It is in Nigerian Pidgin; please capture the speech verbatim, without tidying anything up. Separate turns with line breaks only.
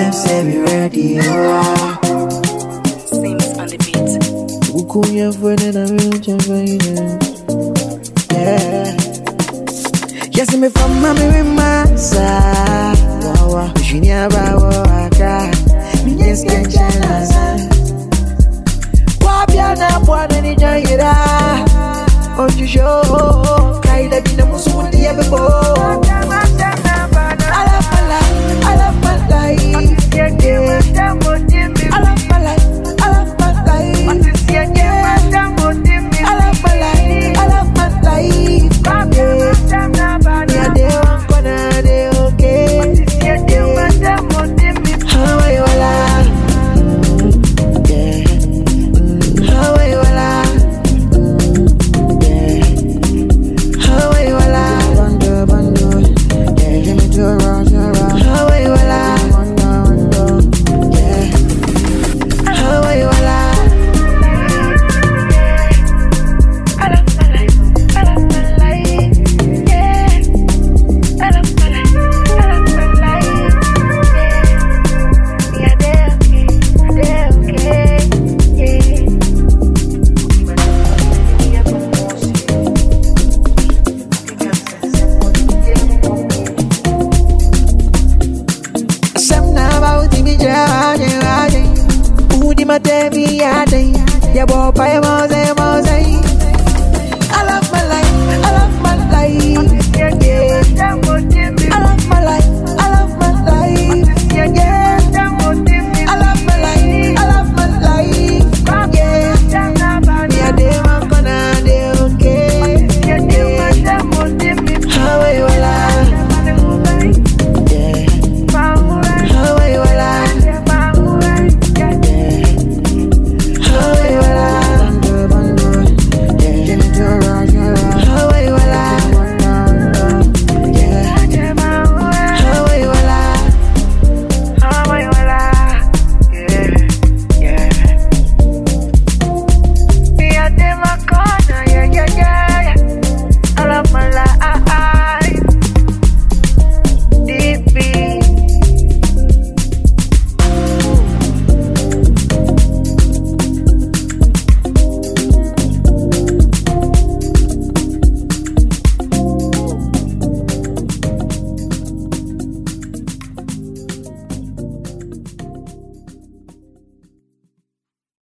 them say me ready, oh.
Seems on the beat.
Ukunya fwene na mimi chafanya. Yeah. Yes, me from mami remasa. Wawa, ushinya bawo aka. Minyes kenchana sa. Wabia na bwana ni jayira. Onjusho, kaida bina musundi ya bebo.